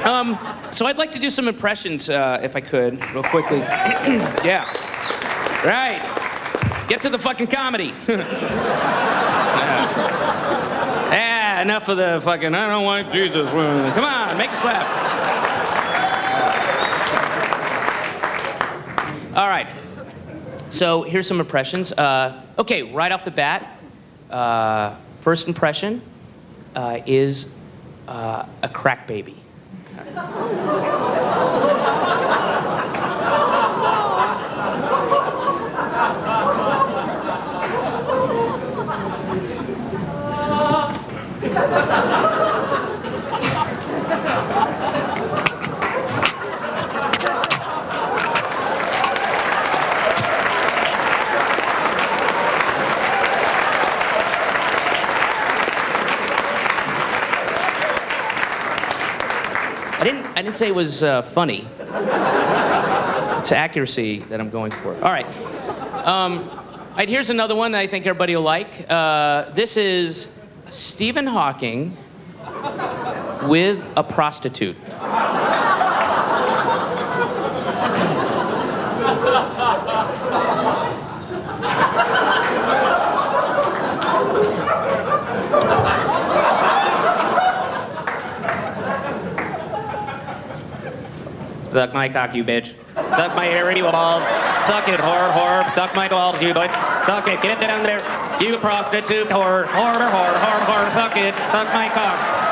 So I'd like to do some impressions, if I could, real quickly. Yeah. Right. Get to the fucking comedy. Yeah, enough of the fucking, I don't like Jesus. Come on, make a slap. All right. So here's some impressions. Okay, right off the bat, first impression is a crack baby. I didn't say it was funny. It's accuracy that I'm going for. All right. Here's another one that I think everybody will like. This is Stephen Hawking with a prostitute. Suck my cock, you bitch. Suck my hairy balls. Suck it, whore. Suck my balls, you boy. Suck it, get down there. You prostitute, whore. Whore. Suck it. Suck my cock.